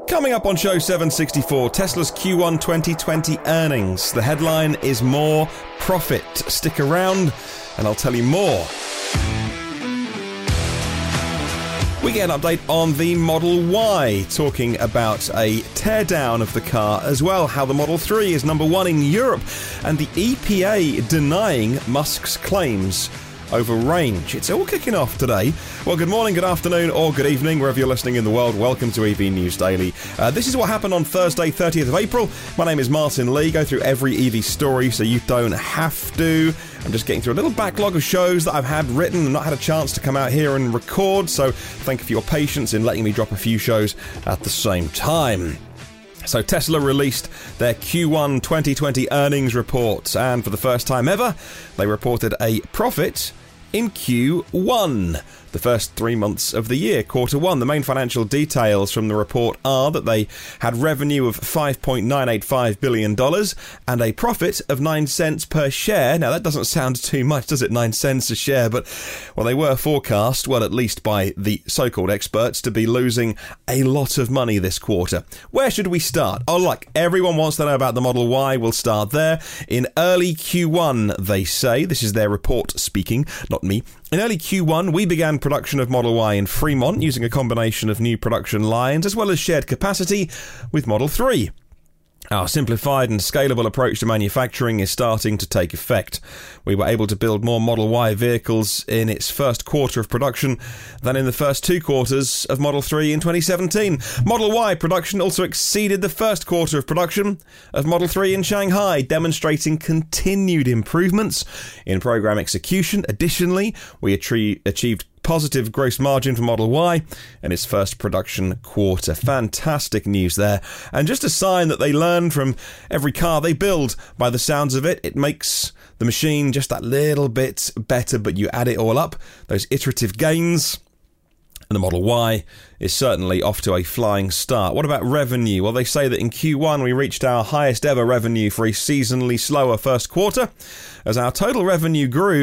Coming up on show 764, Tesla's Q1 2020 earnings. The headline is more profit. Stick around and I'll tell you more. We get an update on the Model Y, talking about a teardown of the car as well, how the Model 3 is number one in Europe, and the EPA denying Musk's claims over range. It's all kicking off today. Well, good morning, good afternoon, or good evening, wherever you're listening in the world. Welcome to EV News Daily. This is what happened on Thursday, 30th of April. My name is Martin Lee. Go through every EV story so you don't have to. I'm just getting through a little backlog of shows that I've had written and not had a chance to come out here and record, so thank you for your patience in letting me drop a few shows at the same time. So Tesla released their Q1 2020 earnings report, and for the first time ever, they reported a profit in Q1, the first 3 months of the year, quarter one. The main financial details from the report are that they had revenue of $5.985 billion and a profit of 9 cents per share. Now, that doesn't sound too much, does it? 9 cents a share, but, well, they were forecast, well, at least by the so-called experts, to be losing a lot of money this quarter. Where should we start? Oh, look, everyone wants to know about the Model Y. We'll start there. In early Q1, they say, this is their report speaking, not me. In early Q1, we began production of Model Y in Fremont using a combination of new production lines as well as shared capacity with Model 3. Our simplified and scalable approach to manufacturing is starting to take effect. We were able to build more Model Y vehicles in its first quarter of production than in the first 2 quarters of Model 3 in 2017. Model Y production also exceeded the first quarter of production of Model 3 in Shanghai, demonstrating continued improvements in program execution. Additionally, we achieved positive gross margin for Model Y in its first production quarter. Fantastic news there. And just a sign that they learn from every car they build. By the sounds of it, it makes the machine just that little bit better, but you add it all up, those iterative gains, and the Model Y is certainly off to a flying start. What about revenue? Well, they say that in Q1 we reached our highest ever revenue for a seasonally slower first quarter, as our total revenue grew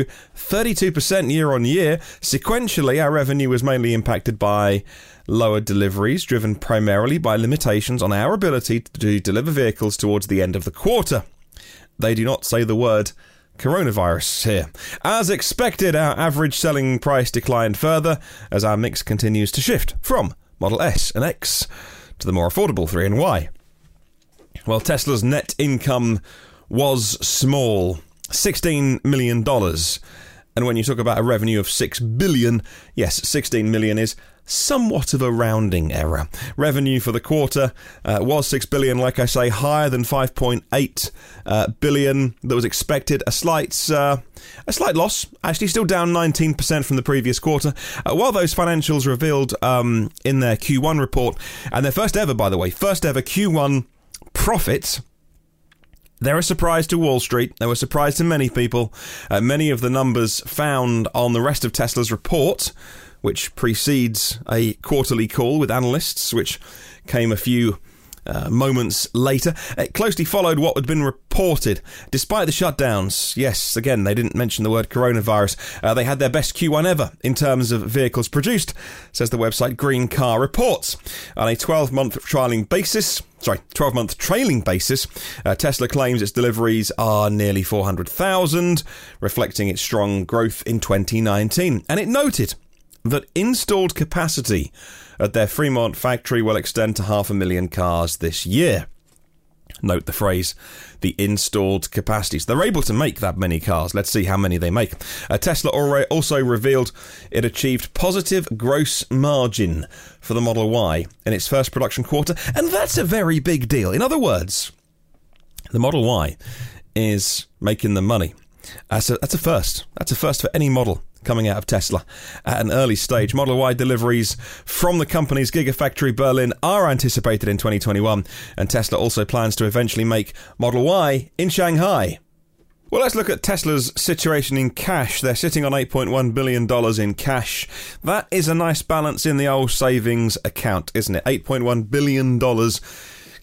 32% year on year. Sequentially, our revenue was mainly impacted by lower deliveries, driven primarily by limitations on our ability to deliver vehicles towards the end of the quarter. They do not say the word coronavirus here. As expected, our average selling price declined further as our mix continues to shift from Model S and X to the more affordable 3 and Y. Well, Tesla's net income was small, $16 million. And when you talk about a revenue of $6 billion, yes, $16 million is somewhat of a rounding error. Revenue for the quarter was $6 billion, like I say, higher than $5.8 billion that was expected. A slight loss, actually still down 19% from the previous quarter. While those financials revealed in their Q1 report, and their first ever Q1 profits, they're a surprise to Wall Street. They were a surprise to many people. Many of the numbers found on the rest of Tesla's report, which precedes a quarterly call with analysts, which came a few moments later. It closely followed what had been reported. Despite the shutdowns, yes, again, they didn't mention the word coronavirus. They had their best Q1 ever in terms of vehicles produced, says the website Green Car Reports. On a 12-month trailing basis, Tesla claims its deliveries are nearly 400,000, reflecting its strong growth in 2019. And it noted that installed capacity at their Fremont factory will extend to 500,000 cars this year. Note the phrase, the installed capacity. So they're able to make that many cars. Let's see how many they make. Tesla also revealed it achieved positive gross margin for the Model Y in its first production quarter, and that's a very big deal. In other words, the Model Y is making the money. That's a first. That's a first for any model coming out of Tesla at an early stage. Model Y deliveries from the company's Gigafactory Berlin are anticipated in 2021, and Tesla also plans to eventually make Model Y in Shanghai. Well, let's look at Tesla's situation in cash. They're sitting on $8.1 billion in cash. That is a nice balance in the old savings account, isn't it? $8.1 billion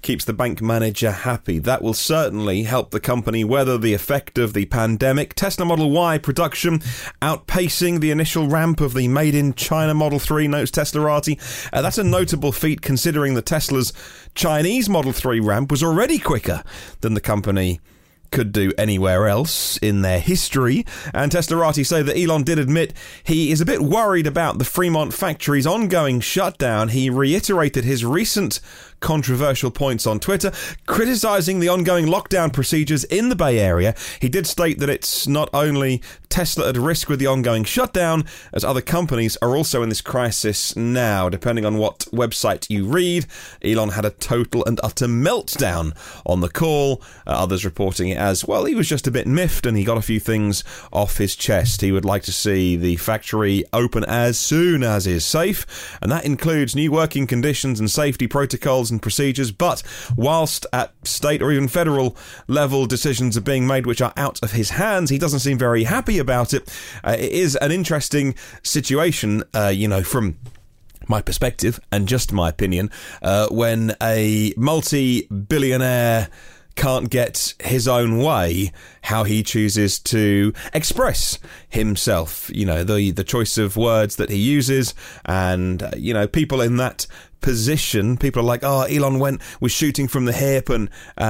keeps the bank manager happy. That will certainly help the company weather the effect of the pandemic. Tesla Model Y production outpacing the initial ramp of the made-in-China Model 3, notes Teslarati. That's a notable feat considering that Tesla's Chinese Model 3 ramp was already quicker than the company could do anywhere else in their history. And Teslarati say that Elon did admit he is a bit worried about the Fremont factory's ongoing shutdown. He reiterated his recent controversial points on Twitter, criticizing the ongoing lockdown procedures in the Bay Area. He did state that it's not only Tesla at risk with the ongoing shutdown, as other companies are also in this crisis now. Depending on what website you read, Elon had a total and utter meltdown on the call. Others reporting it as, well, he was just a bit miffed and he got a few things off his chest. He would like to see the factory open as soon as is safe, and that includes new working conditions and safety protocols and procedures. But whilst at state or even federal level decisions are being made which are out of his hands, he doesn't seem very happy about it. It is an interesting situation, from my perspective and just my opinion, when a multi-billionaire can't get his own way, how he chooses to express himself, the choice of words that he uses, and people in that position, people are like, Elon was shooting from the hip and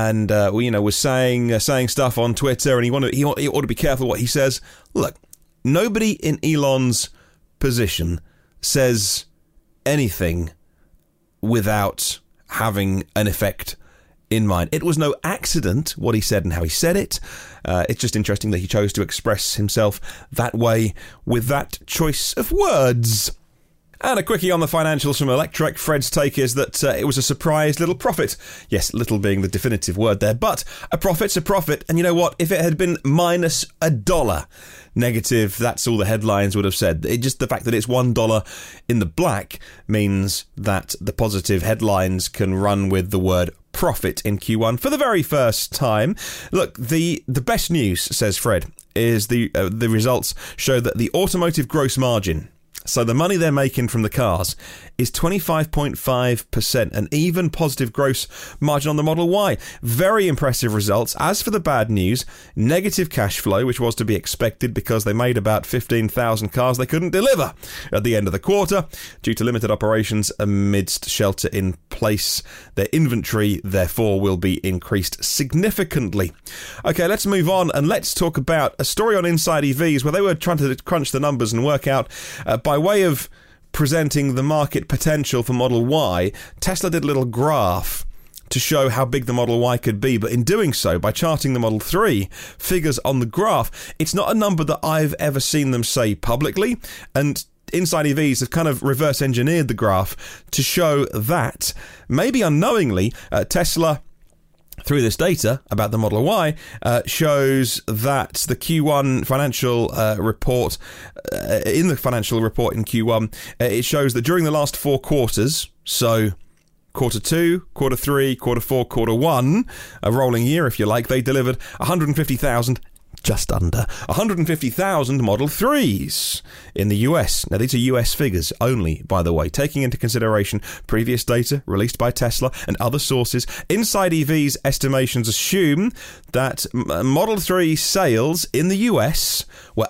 was saying stuff on Twitter, and he ought to be careful what he says. Look, nobody in Elon's position says anything without having an effect in mind. It was no accident what he said and how he said it. It's just interesting that he chose to express himself that way with that choice of words. And a quickie on the financials from Electrek. Fred's take is that it was a surprise little profit. Yes, little being the definitive word there, but a profit's a profit. And you know what? If it had been minus $1 negative, that's all the headlines would have said. Just the fact that it's $1 in the black means that the positive headlines can run with the word profit in Q1 for the very first time. Look, the best news, says Fred, is the results show that the automotive gross margin, so the money they're making from the cars, is 25.5%, an even positive gross margin on the Model Y. Very impressive results. As for the bad news, negative cash flow, which was to be expected because they made about 15,000 cars they couldn't deliver at the end of the quarter due to limited operations amidst shelter in place. Their inventory, therefore, will be increased significantly. Okay, let's move on and let's talk about a story on Inside EVs where they were trying to crunch the numbers and work out by way of presenting the market potential for Model Y, Tesla did a little graph to show how big the Model Y could be, but in doing so, by charting the Model 3 figures on the graph, it's not a number that I've ever seen them say publicly, and Inside EVs have kind of reverse engineered the graph to show that, maybe unknowingly, Tesla, through this data about the Model Y, shows that the Q1 financial report, in the financial report in Q1, it shows that during the last 4 quarters, so quarter 2, quarter 3, quarter 4, quarter 1, a rolling year if you like, they delivered 150,000, just under 150,000 Model 3s in the US. Now, these are US figures only, by the way, taking into consideration previous data released by Tesla and other sources. Inside EV's estimations assume that Model 3 sales in the US were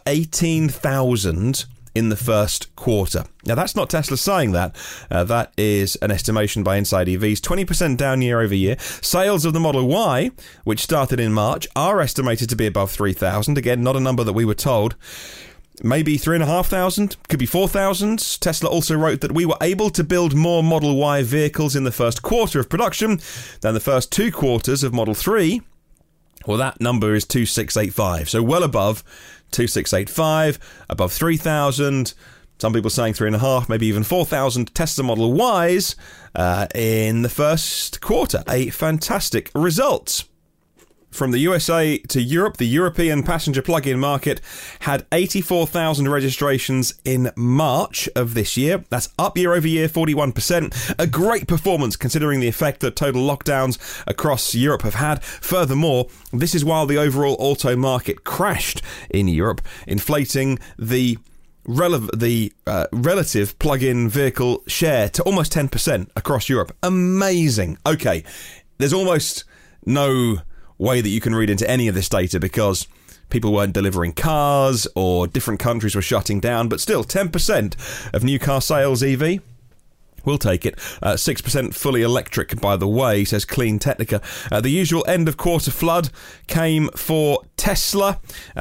18,000 in the first quarter. Now, that's not Tesla saying that. That is an estimation by Inside EVs. 20% down year over year. Sales of the Model Y, which started in March, are estimated to be above 3,000. Again, not a number that we were told. Maybe 3,500, could be 4,000. Tesla also wrote that we were able to build more Model Y vehicles in the first quarter of production than the first 2 quarters of Model 3. Well, that number is 2,685, so well above 2,685, above 3,000. Some people saying 3.5, maybe even 4,000 Tesla Model Ys in the first quarter. A fantastic result. From the USA to Europe, the European passenger plug-in market had 84,000 registrations in March of this year. That's up year over year, 41%. A great performance considering the effect that total lockdowns across Europe have had. Furthermore, this is while the overall auto market crashed in Europe, inflating the relative plug-in vehicle share to almost 10% across Europe. Amazing. Okay. there's almost no way that you can read into any of this data because people weren't delivering cars or different countries were shutting down, but still 10% of new car sales EV. We'll take it. 6% fully electric, by the way, says Clean Technica. The usual end of quarter flood came for Tesla.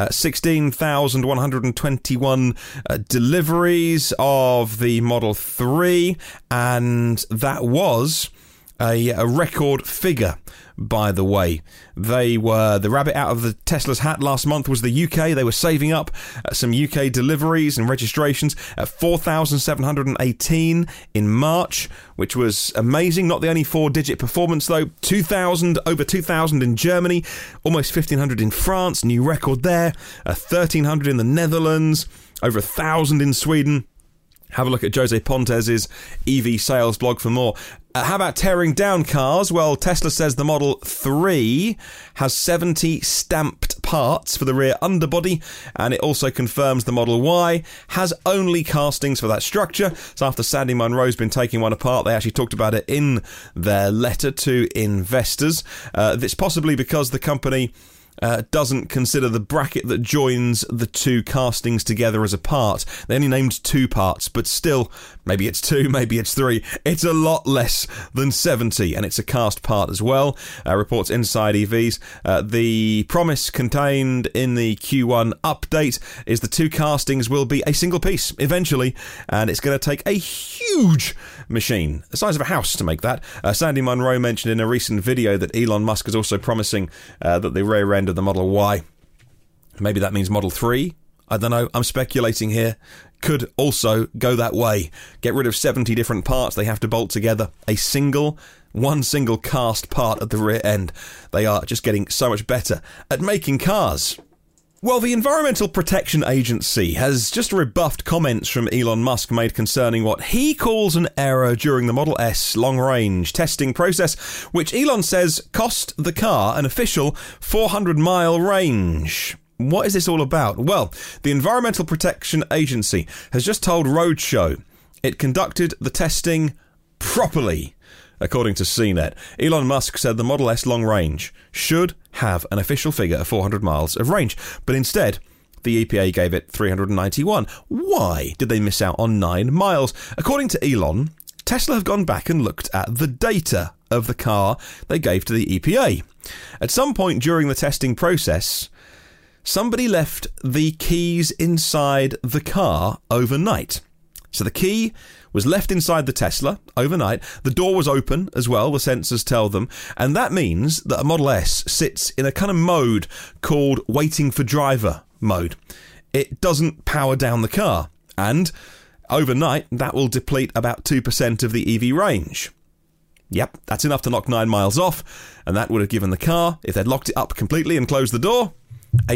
16,121 deliveries of the Model 3, and that was a record figure, by the way. They were the rabbit out of the Tesla's hat last month was the UK. They were saving up some UK deliveries and registrations at 4,718 in March, which was amazing. Not the only 4-digit performance, though. Over 2,000 in Germany, almost 1,500 in France, new record there. 1,300 in the Netherlands, over 1,000 in Sweden. Have a look at Jose Pontes's EV sales blog for more. How about tearing down cars? Well, Tesla says the Model 3 has 70 stamped parts for the rear underbody, and it also confirms the Model Y has only castings for that structure. So after Sandy Munro's been taking one apart, they actually talked about it in their letter to investors. It's possibly because the company doesn't consider the bracket that joins the two castings together as a part. They only named 2 parts, but still, maybe it's 2, maybe it's 3. It's a lot less than 70, and it's a cast part as well, reports Inside EVs. The promise contained in the Q1 update is the 2 castings will be a single piece eventually, and it's going to take a huge machine, the size of a house, to make that. Sandy Munro mentioned in a recent video that Elon Musk is also promising that the rear end of the Model Y, maybe that means Model 3, I don't know, I'm speculating here, could also go that way. Get rid of 70 different parts they have to bolt together. One single cast part at the rear end. They are just getting so much better at making cars. Well, the Environmental Protection Agency has just rebuffed comments from Elon Musk made concerning what he calls an error during the Model S long-range testing process, which Elon says cost the car an official 400-mile range. What is this all about? Well, the Environmental Protection Agency has just told Roadshow it conducted the testing properly. According to CNET, Elon Musk said the Model S long range should have an official figure of 400 miles of range, but instead, the EPA gave it 391. Why did they miss out on 9 miles? According to Elon, Tesla have gone back and looked at the data of the car they gave to the EPA. At some point during the testing process, somebody left the keys inside the car overnight. So the key was left inside the Tesla overnight. The door was open as well, the sensors tell them. And that means that a Model S sits in a kind of mode called waiting for driver mode. It doesn't power down the car. And overnight, that will deplete about 2% of the EV range. Yep, that's enough to knock 9 miles off. And that would have given the car, if they'd locked it up completely and closed the door, a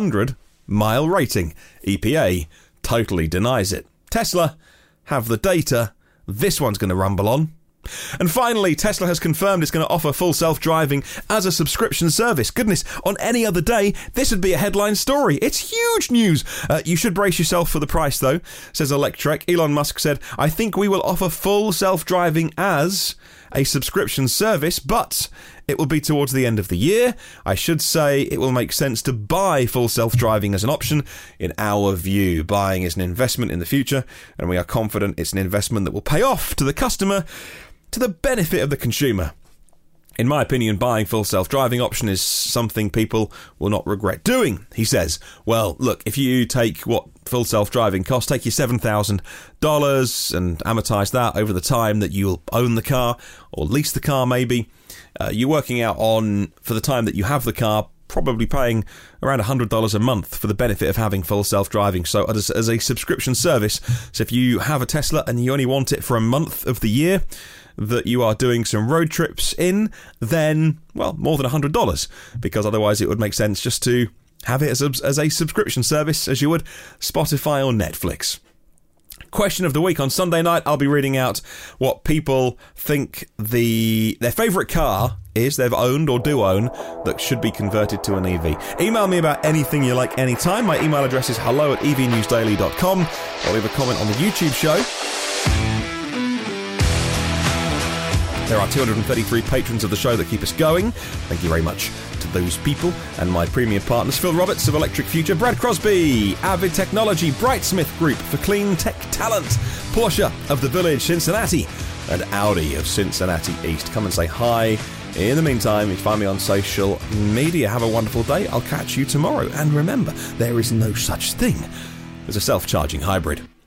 400-mile rating. EPA totally denies it. Tesla have the data. This one's going to rumble on. And finally, Tesla has confirmed it's going to offer full self-driving as a subscription service. Goodness, on any other day, this would be a headline story. It's huge news. You should brace yourself for the price, though, says Electrek. Elon Musk said, I think we will offer full self-driving as a subscription service, but it will be towards the end of the year. I should say it will make sense to buy full self-driving as an option. In our view, buying is an investment in the future, and we are confident it's an investment that will pay off to the customer to the benefit of the consumer. In my opinion, buying full self-driving option is something people will not regret doing, he says. Well, look, if you take what full self-driving costs, take your $7,000 and amortize that over the time that you'll own the car or lease the car maybe, you're working out on, for the time that you have the car, probably paying around $100 a month for the benefit of having full self-driving. So as a subscription service, so if you have a Tesla and you only want it for a month of the year that you are doing some road trips in, then, well, more than $100, because otherwise it would make sense just to have it as a subscription service, as you would Spotify or Netflix. Question of the week. On Sunday night, I'll be reading out what people think their favourite car is, they've owned or do own, that should be converted to an EV. Email me about anything you like anytime. My email address is hello@evnewsdaily.com, or leave a comment on the YouTube show. There are 233 patrons of the show that keep us going. Thank you very much to those people. And my premium partners, Phil Roberts of Electric Future, Brad Crosby, Avid Technology, Brightsmith Group for clean tech talent, Porsche of the Village, Cincinnati, and Audi of Cincinnati East. Come and say hi. In the meantime, you find me on social media. Have a wonderful day. I'll catch you tomorrow. And remember, there is no such thing as a self-charging hybrid.